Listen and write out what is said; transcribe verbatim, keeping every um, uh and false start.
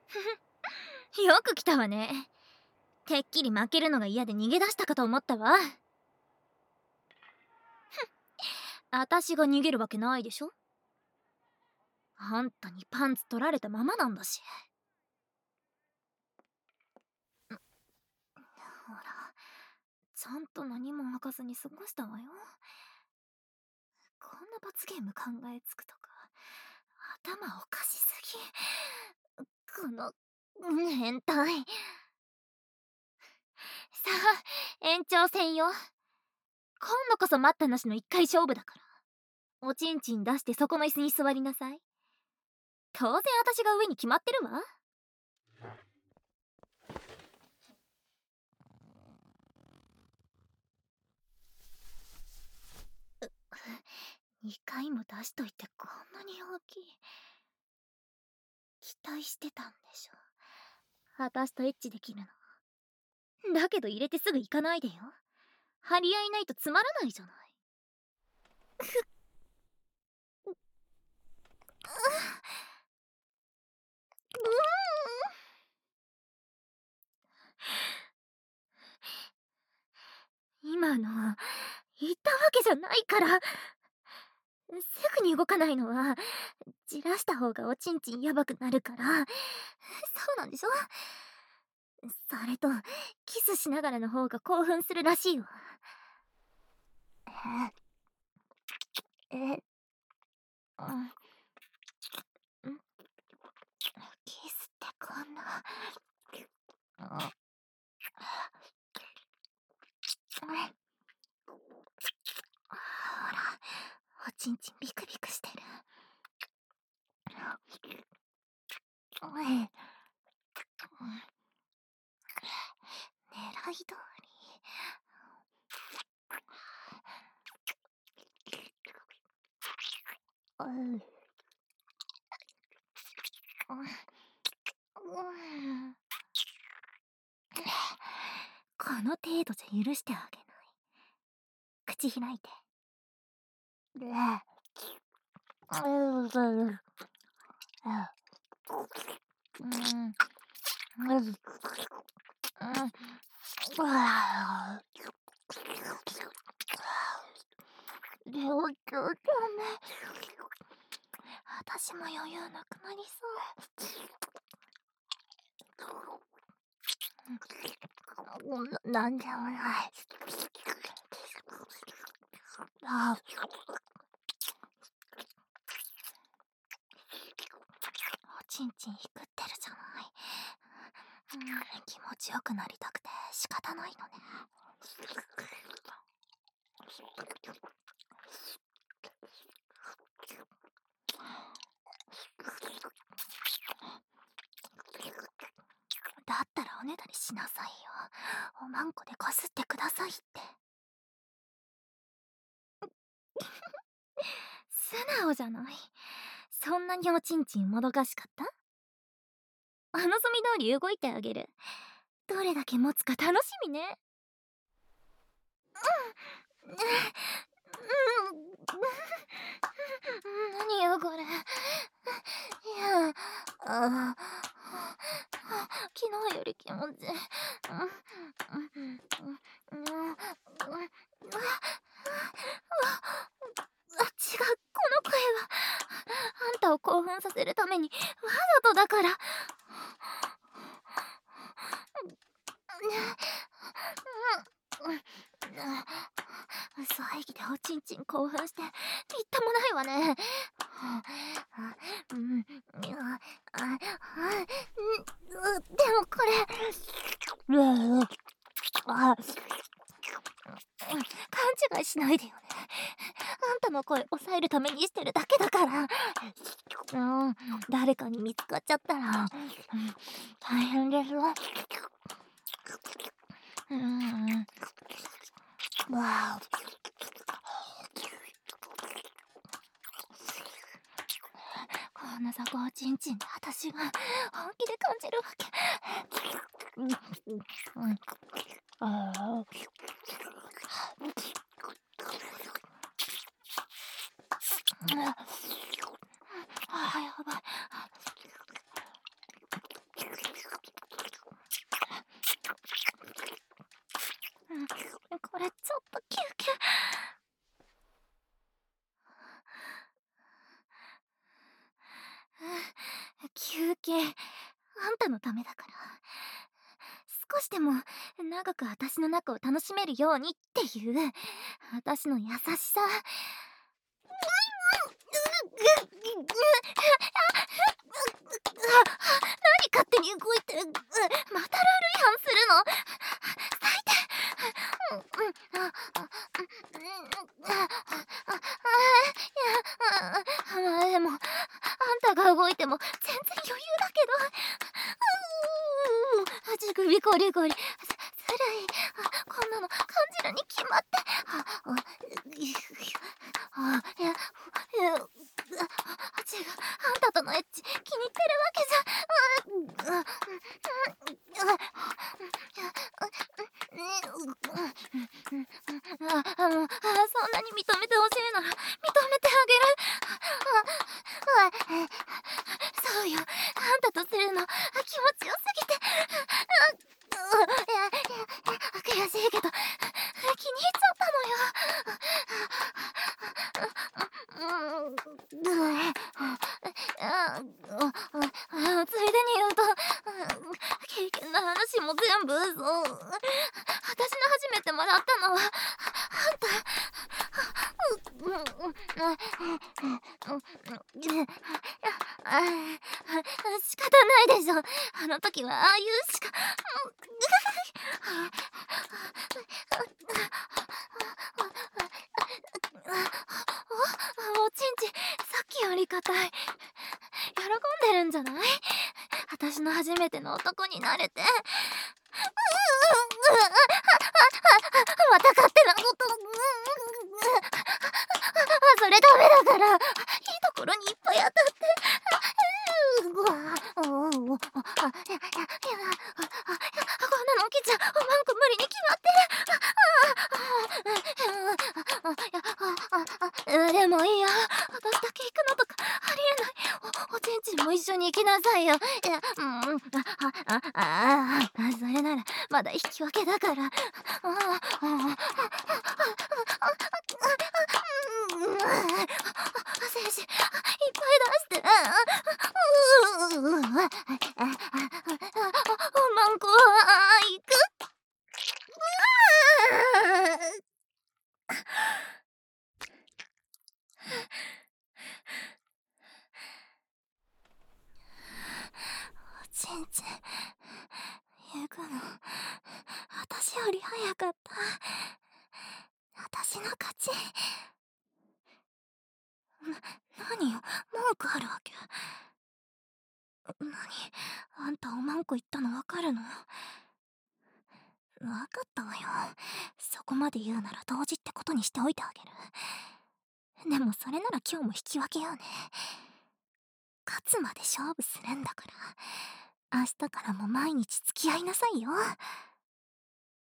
よく来たわね。てっきり負けるのが嫌で逃げ出したかと思ったわ。あたしが逃げるわけないでしょ。あんたにパンツ取られたままなんだし。ほら、ちゃんと何も開かずに過ごしたわよ。こんな罰ゲーム考えつくとか頭おかしすぎ。この変態。さあ、延長戦よ。今度こそ待ったなしの一回勝負だから、おちんちん出してそこの椅子に座りなさい。当然私が上に決まってるわ。にかいも出しといてこんなに大きい。期待してたんでしょ。私とエッチできるの。だけど入れてすぐ行かないでよ。張り合いないとつまらないじゃない。今の言ったわけじゃないから。すぐに動かないのはじらした方がおちんちんやばくなるから。そうなんでしょ。それとキスしながらの方が興奮するらしいわ。ええ、うん、キスってこんな、ほら、おちんちんビクビクしてる。狙い通り。うんこの程度じゃ許してあげない。口開いて。両手だね。私も余裕なくなりそう。な、なんでもない。あおちんちんひくってるじゃない。気持ちよくなりたくて仕方ないのね。だったらおねだりしなさいよ。おまんこでこすってくださいって。素直じゃない。そんなにおちんちんもどかしかった？お望み通り動いてあげる。どれだけ持つか楽しみね。うん、うん、何よこれ。いや、あ、昨日より気持ちいい。あ、違う、この声はあんたを興奮させるためにわざとだから。騒ぎでおちんちん興奮してみっともないわね。でもこれ勘違いしないでよね。あんたの声抑えるためにしてるだけだから。うん、誰かに見つかっちゃったら大変ですわ。うん、わあ、こんなさこうちんちんで私が本気で感じるわけ。うん、ああ、ああ、やばい。 休憩、あんたのためだから。少しでも長く私の中を楽しめるようにっていう私の優しさ。何勝手に動いて、またルール違反するの。最低。うんうんああうんうんああいやあでもあんたが動いても全然余裕だけど。うーちぐりこりこりずずるい。こんなの感じるに決まって。あああいやいや違う。あんたとのエッチ気に入ってるわけじゃ。ああもうそんなに認めてほしいなら認めてあげる。そうよ、あんたとするの気持ちよすぎて。いやいや悔しいけど気に入っちゃったのよ。うんついでに言うと経験の話も全部嘘。私の初めてもらったのはあんた。仕方ないでしょ。あの時はああいうしか。おちんちさっきより硬い。喜んでるんじゃない？私の初めての男になれて。また勝手なこと。それダメだから。いいところにいっぱい当たって。うわおおおいやいやいやこんなの起きちゃおまんこ無理に決まってる。でもいいや、私だけ行くのとかありえない。お、おちんちんも一緒に行きなさいよ。いや、うん、あ、あ、あ、あ、それならまだ引き分けだから。ああ、精子いっぱい出して。おまんこは行く。おちんちん行くの私より早かった。私の勝ち。な、何よ、文句あるわけ？何？あんたおまんこ言ったの分かるの？分かったわよ。そこまで言うなら同時ってことにしておいてあげる。でもそれなら今日も引き分けようね。勝つまで勝負するんだから明日からも毎日付き合いなさいよ。